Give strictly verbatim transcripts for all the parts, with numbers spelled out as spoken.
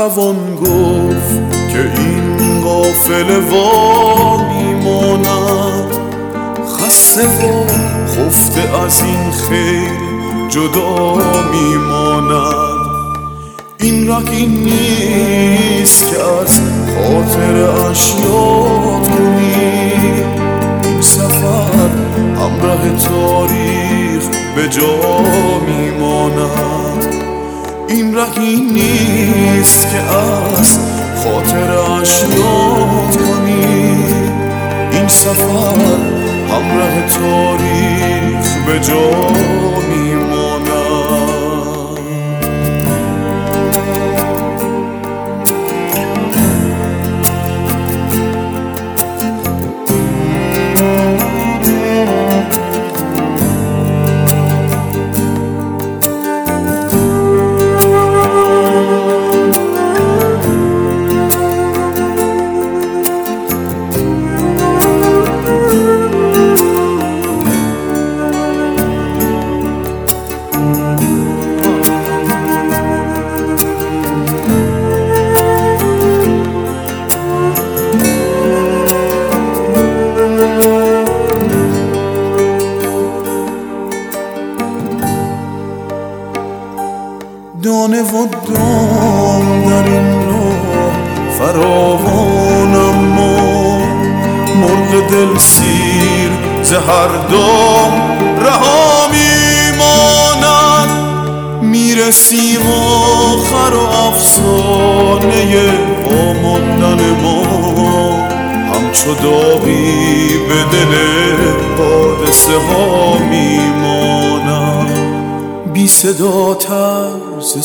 نتوان گفت که این قافله وا میماند، خسته و خفته از این خیر جدا میماند. این رگی نیست که از خاطر اشیاد کنی، این سفر همراه تاریخ به جا میماند. این رگی نیست که از خاطر اشیاد کنی، این سفر همراه تاریخ به جا میماند. دانه و دام در این راه فراوان، اما مرغ دل سیر ز هر دام رها میماند. میرسیم آخر و افسانه واماندن ما همچو داغی به دل حادثه ها میماند. بی صدا طرز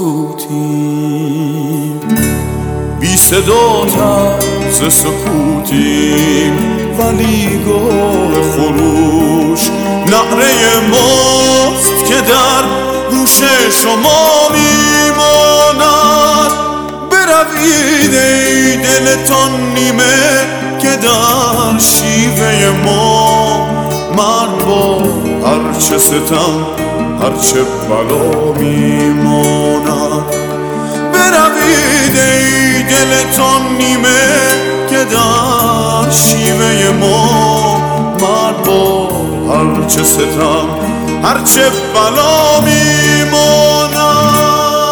سکوتیم، بی صدا طرز سکوتیم، ولی گاه خروش نعره ماست که در گوش شما میماند. بروید ای دلتان نیمه که در شیوه ما مرد با هرچه ستم هرچه بلا میماند. بروید ای دلتان نیمه که در شیوه ما مرد با هرچه ستم هرچه بلا میماند.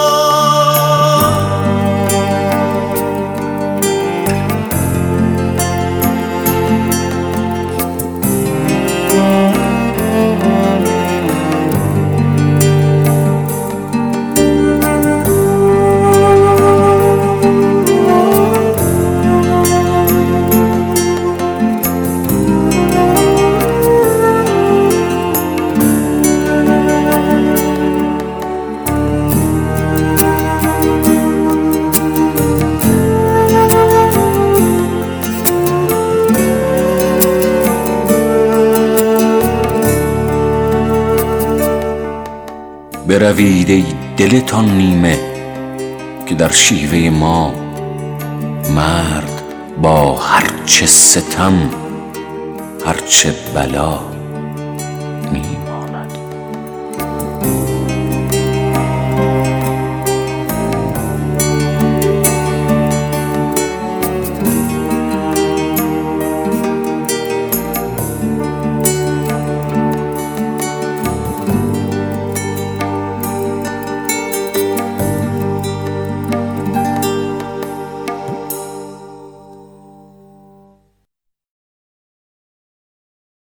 بروید ای دلتان نیمه که در شیوه ما مرد با هرچه ستم هرچه بلا